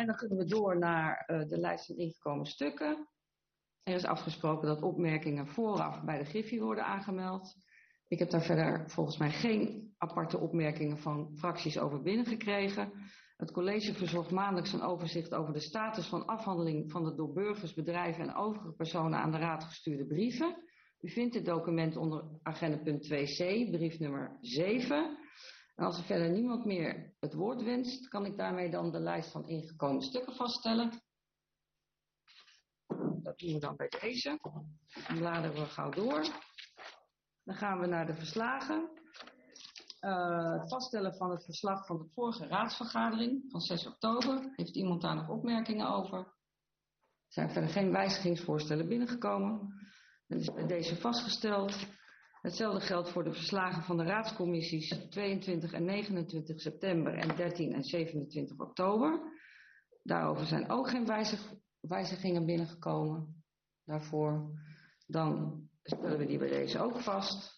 dan kunnen we door naar de lijst van ingekomen stukken. Er is afgesproken dat opmerkingen vooraf bij de Griffie worden aangemeld. Ik heb daar verder volgens mij geen aparte opmerkingen van fracties over binnengekregen. Het college verzorgt maandelijks een overzicht over de status van afhandeling van de door burgers, bedrijven en overige personen aan de raad gestuurde brieven. U vindt dit document onder agenda punt 2c, brief nummer 7. En als er verder niemand meer het woord wenst, kan ik daarmee dan de lijst van ingekomen stukken vaststellen. Dat doen we dan bij deze. Dan bladeren we gauw door. Dan gaan we naar de verslagen. Het vaststellen van het verslag van de vorige raadsvergadering van 6 oktober. Heeft iemand daar nog opmerkingen over? Er zijn verder geen wijzigingsvoorstellen binnengekomen. Dat is bij deze vastgesteld. Hetzelfde geldt voor de verslagen van de raadscommissies 22 en 29 september en 13 en 27 oktober. Daarover zijn ook geen wijzigingen binnengekomen. Daarvoor dan stellen we die bij deze ook vast.